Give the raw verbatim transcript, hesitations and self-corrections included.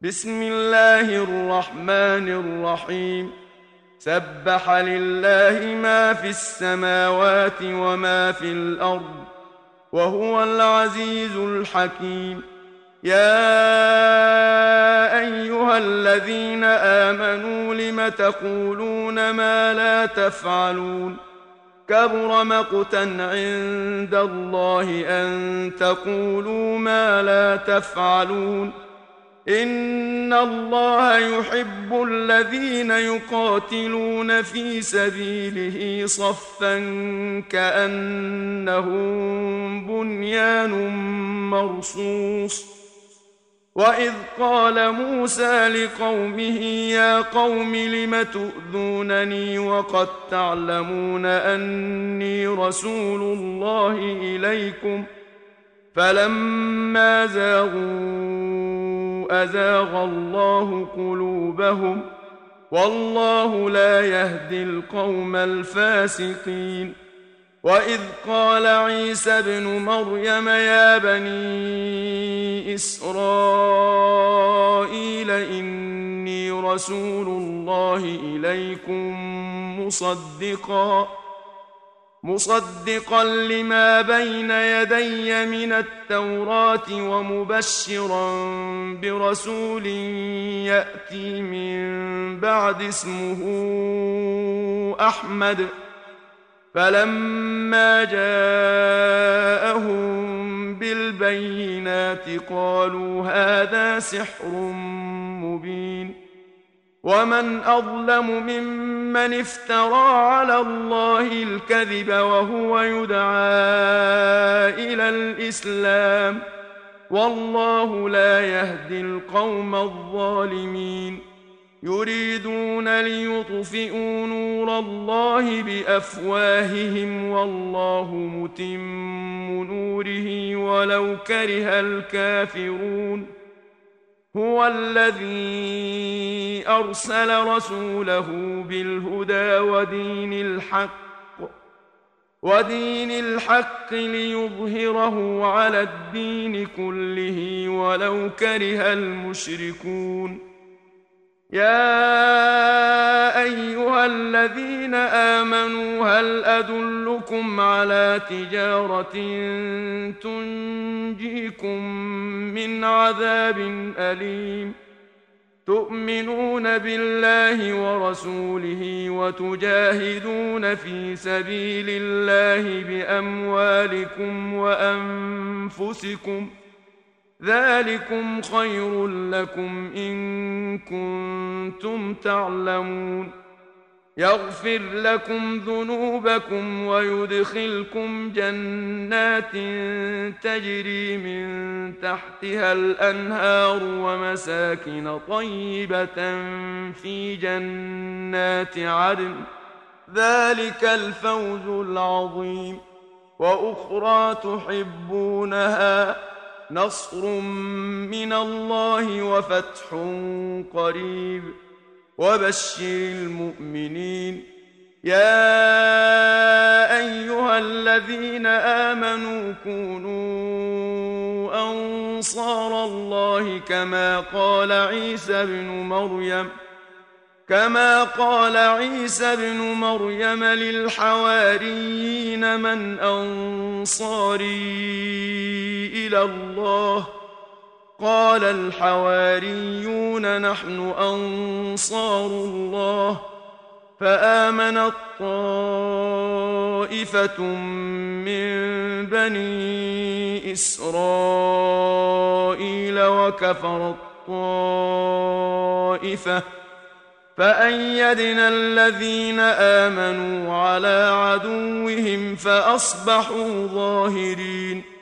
بسم الله الرحمن الرحيم. سبح لله ما في السماوات وما في الأرض وهو العزيز الحكيم. يا أيها الذين آمنوا لم تقولون ما لا تفعلون؟ كبر مقتا عند الله أن تقولوا ما لا تفعلون. إن الله يحب الذين يقاتلون في سبيله صفا كأنهم بنيان مرصوص. وإذ قال موسى لقومه يا قوم لم تؤذونني وقد تعلمون أني رسول الله إليكم فلما زاغوا أزاغ الله قلوبهم والله لا يهدي القوم الفاسقين. وإذ قال عيسى ابن مريم يا بني إسرائيل إني رسول الله إليكم مصدقا مصدقا لما بين يدي من التوراة ومبشرا برسول يأتي من بعد اسمه أحمد. فلما جاءهم بالبينات قالوا هذا سحر مبين. ومن أظلم ممن افترى على الله الكذب وهو يدعى إلى الإسلام والله لا يهدي القوم الظالمين. يريدون ليطفئوا نور الله بأفواههم والله متم نوره ولو كره الكافرون. هو الذي أرسل رسوله بالهدى ودين الحق ودين الحق ليظهره على الدين كله ولو كره المشركون. يا أيها الذين آمنوا هل أدلكم على تجارة تنجيكم من عذاب أليم؟ تؤمنون بالله ورسوله وتجاهدون في سبيل الله بأموالكم وأنفسكم ذلكم خير لكم إن كنتم تعلمون. يغفر لكم ذنوبكم ويدخلكم جنات تجري من تحتها الأنهار ومساكن طيبة في جنات عدن ذلك الفوز العظيم. وأخرى تحبونها نصر من الله وفتح قريب وبشر المؤمنين. يا أيها الذين آمنوا كونوا أنصار الله كما قال عيسى ابن مريم كما قال عيسى ابن مريم للحواريين من أنصاري إلى الله؟ قال الحواريون نحن أنصار الله. فآمنت طائفة من بني إسرائيل وكفرت طائفة فأيدنا الذين آمنوا على عدوهم فأصبحوا ظاهرين.